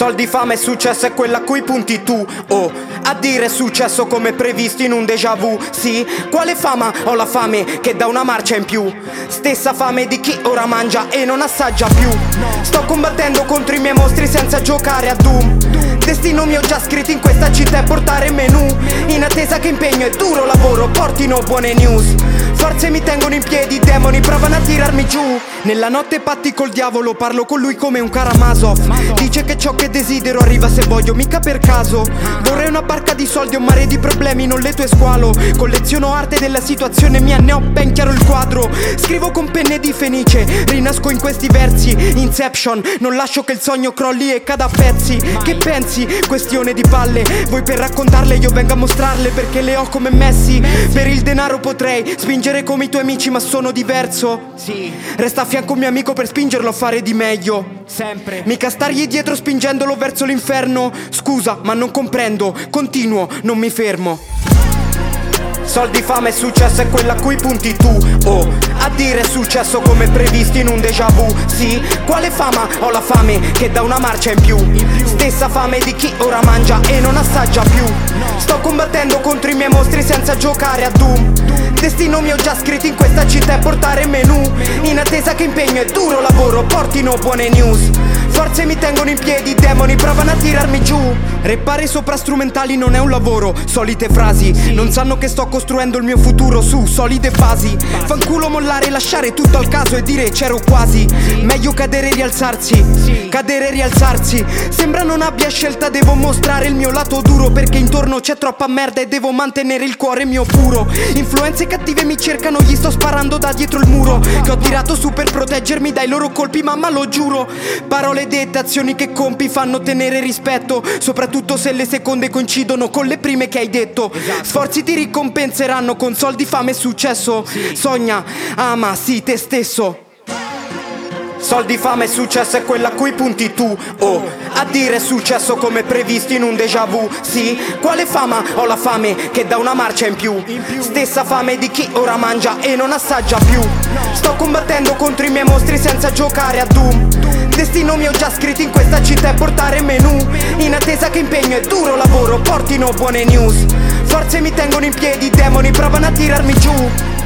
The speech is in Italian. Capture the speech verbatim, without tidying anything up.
Soldi, fame e successo è quella a cui punti tu. Oh, a dire è successo come previsto in un déjà vu. Sì, quale fama? Ho la fame che dà una marcia in più. Stessa fame di chi ora mangia e non assaggia più. Sto combattendo contro i miei mostri senza giocare a Doom. Destino mio già scritto in questa città è portare menù. In attesa che impegno e duro lavoro portino buone news. Forze mi tengono in piedi, i demoni provano a tirarmi giù. Nella notte patti col diavolo, parlo con lui come un Karamazov. Dice che ciò che desidero arriva se voglio, mica per caso. Vorrei una barca di soldi, un mare di problemi, non le tue squalo. Colleziono arte della situazione mia, ne ho ben chiaro il quadro. Scrivo con penne di fenice, rinasco in questi versi. Inception, non lascio che il sogno crolli e cada a pezzi. Che pensi? Questione di palle. Voi per raccontarle, io vengo a mostrarle perché le ho come Messi. Per il denaro potrei spingere come i tuoi amici, ma sono diverso. Sì. Resta a fianco un mio amico per spingerlo a fare di meglio. Sempre. Mica stargli dietro spingendolo verso l'inferno. Scusa, ma non comprendo. Continuo, non mi fermo. Soldi, fame e successo è quella a cui punti tu. Oh, a dire è successo come previsto in un déjà vu. Sì, quale fama? Ho la fame che dà una marcia in più. Stessa fame di chi ora mangia e non assaggia più. Sto combattendo contro i miei mostri senza giocare a Doom. Destino mio già scritto in questa città è portare menù. In attesa che impegno e duro lavoro portino buone news. Forze mi tengono in piedi, i demoni provano a tirarmi giù. Reppare sopra strumentali non è un lavoro, solite frasi. Non sanno che sto costruendo il mio futuro su solide basi. Fanculo mollare, lasciare tutto al caso e dire c'ero quasi. Meglio cadere e rialzarsi, cadere e rialzarsi. Sembra non abbia scelta, devo mostrare il mio lato duro. Perché intorno c'è troppa merda e devo mantenere il cuore mio puro. Influenze cattive mi cercano, gli sto sparando da dietro il muro che ho tirato su per proteggermi dai loro colpi, mamma lo giuro. Parole dette, azioni che compi fanno tenere rispetto, soprattutto se le seconde coincidono con le prime che hai detto. Sforzi ti ricompenseranno con soldi, fame e successo. Sogna, ama, sì, te stesso. Soldi, fame e successo è quella a cui punti tu. Oh, a dire è successo come previsto in un déjà vu. Sì, quale fama? Ho la fame che dà una marcia in più. Stessa fame di chi ora mangia e non assaggia più. Sto combattendo contro i miei mostri senza giocare a Doom. Destino mio già scritto in questa città è portare menù. In attesa che impegno e duro lavoro portino buone news. Forze mi tengono in piedi, i demoni provano a tirarmi giù.